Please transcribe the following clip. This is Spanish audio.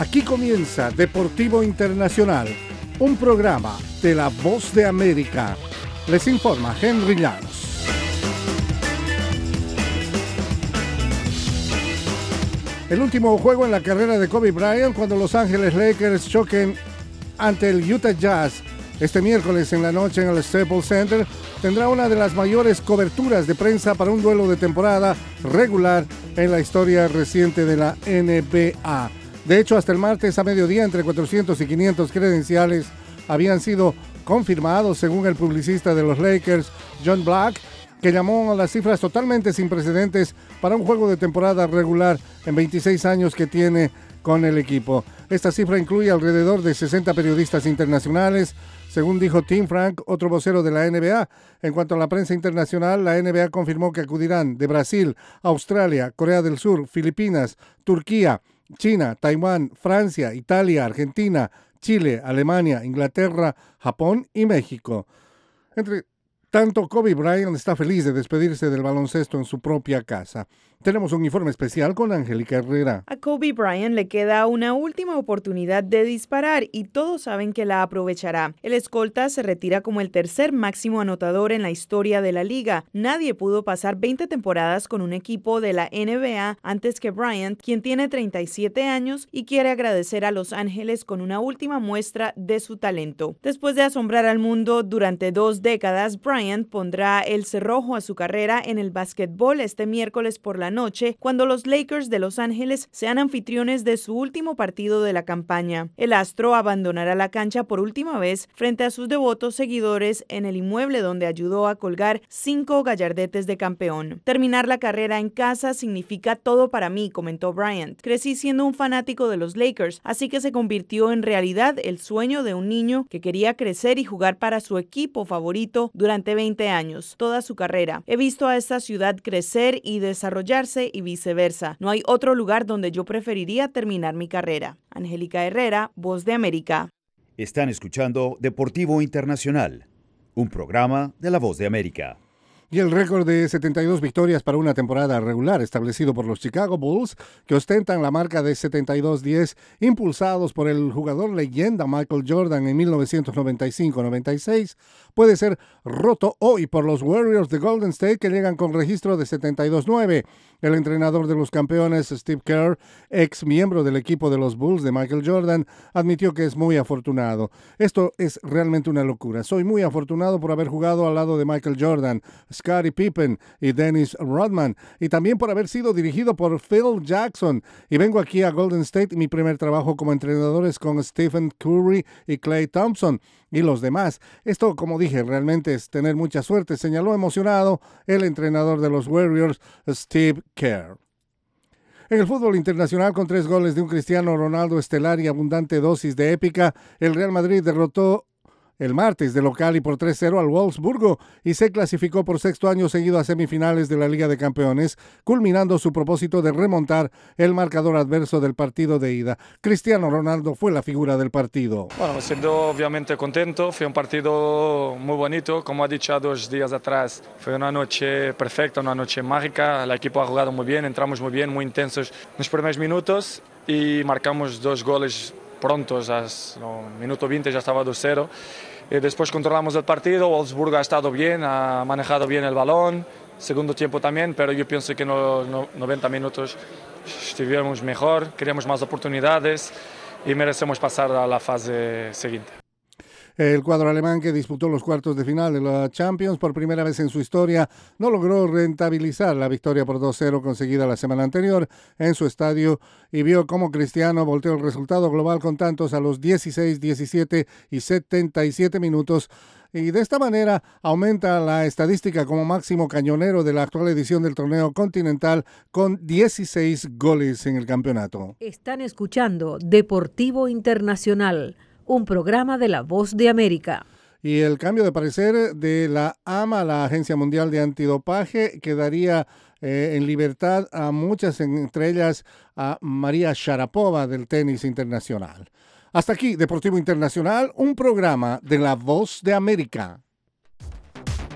Aquí comienza Deportivo Internacional, un programa de La Voz de América. Les informa Henry Llanos. El último juego en la carrera de Kobe Bryant cuando Los Ángeles Lakers choquen ante el Utah Jazz este miércoles en la noche en el Staples Center tendrá una de las mayores coberturas de prensa para un duelo de temporada regular en la historia reciente de la NBA. De hecho, hasta el martes a mediodía, entre 400 y 500 credenciales habían sido confirmados, según el publicista de los Lakers, John Black, que llamó a las cifras totalmente sin precedentes para un juego de temporada regular en 26 años que tiene con el equipo. Esta cifra incluye alrededor de 60 periodistas internacionales, según dijo Tim Frank, otro vocero de la NBA. En cuanto a la prensa internacional, la NBA confirmó que acudirán de Brasil, Australia, Corea del Sur, Filipinas, Turquía, China, Taiwán, Francia, Italia, Argentina, Chile, Alemania, Inglaterra, Japón y México. Entre tanto, Kobe Bryant está feliz de despedirse del baloncesto en su propia casa. Tenemos un informe especial con Angélica Herrera. A Kobe Bryant le queda una última oportunidad de disparar y todos saben que la aprovechará. El escolta se retira como el tercer máximo anotador en la historia de la liga. Nadie pudo pasar 20 temporadas con un equipo de la NBA antes que Bryant, quien tiene 37 años y quiere agradecer a Los Ángeles con una última muestra de su talento. Después de asombrar al mundo durante 2 décadas, Bryant pondrá el cerrojo a su carrera en el básquetbol este miércoles por la noche, cuando los Lakers de Los Ángeles sean anfitriones de su último partido de la campaña. El astro abandonará la cancha por última vez frente a sus devotos seguidores en el inmueble donde ayudó a colgar 5 gallardetes de campeón. Terminar la carrera en casa significa todo para mí, comentó Bryant. Crecí siendo un fanático de los Lakers, así que se convirtió en realidad el sueño de un niño que quería crecer y jugar para su equipo favorito durante 20 años, toda su carrera. He visto a esta ciudad crecer y desarrollarse y viceversa. No hay otro lugar donde yo preferiría terminar mi carrera. Angélica Herrera, Voz de América. Están escuchando Deportivo Internacional, un programa de La Voz de América. Y el récord de 72 victorias para una temporada regular establecido por los Chicago Bulls, que ostentan la marca de 72-10, impulsados por el jugador leyenda Michael Jordan en 1995-96, puede ser roto hoy por los Warriors de Golden State, que llegan con registro de 72-9. El entrenador de los campeones, Steve Kerr, ex miembro del equipo de los Bulls de Michael Jordan, admitió que es muy afortunado. Esto es realmente una locura. Soy muy afortunado por haber jugado al lado de Michael Jordan, Scottie Pippen y Dennis Rodman, y también por haber sido dirigido por Phil Jackson. Y vengo aquí a Golden State. Mi primer trabajo como entrenador es con Stephen Curry y Klay Thompson y los demás. Esto, como dije, realmente es tener mucha suerte, señaló emocionado el entrenador de los Warriors, Steve Kerr. En el fútbol internacional, con 3 goles de un Cristiano Ronaldo estelar y abundante dosis de épica, el Real Madrid derrotó el martes de local y por 3-0 al Wolfsburgo y se clasificó por 6º año seguido a semifinales de la Liga de Campeones, culminando su propósito de remontar el marcador adverso del partido de ida. Cristiano Ronaldo fue la figura del partido. Bueno, me siento obviamente contento, fue un partido muy bonito, como ha dicho 2 días atrás, fue una noche perfecta, una noche mágica, el equipo ha jugado muy bien, entramos muy bien, muy intensos en los primeros minutos y marcamos 2 goles prontos, minuto 20 ya estaba 2-0. Y después controlamos el partido, Wolfsburg ha estado bien, ha manejado bien el balón, segundo tiempo también, pero yo pienso que en los 90 minutos estuvimos mejor, queríamos más oportunidades y merecemos pasar a la fase siguiente. El cuadro alemán, que disputó los cuartos de final de la Champions por primera vez en su historia, no logró rentabilizar la victoria por 2-0 conseguida la semana anterior en su estadio y vio cómo Cristiano volteó el resultado global con tantos a los 16, 17 y 77 minutos. Y de esta manera aumenta la estadística como máximo cañonero de la actual edición del torneo continental con 16 goles en el campeonato. Están escuchando Deportivo Internacional, un programa de La Voz de América. Y el cambio de parecer de la AMA, la Agencia Mundial de Antidopaje, quedaría en libertad a muchas, entre ellas a María Sharapova del tenis internacional. Hasta aquí, Deportivo Internacional, un programa de La Voz de América.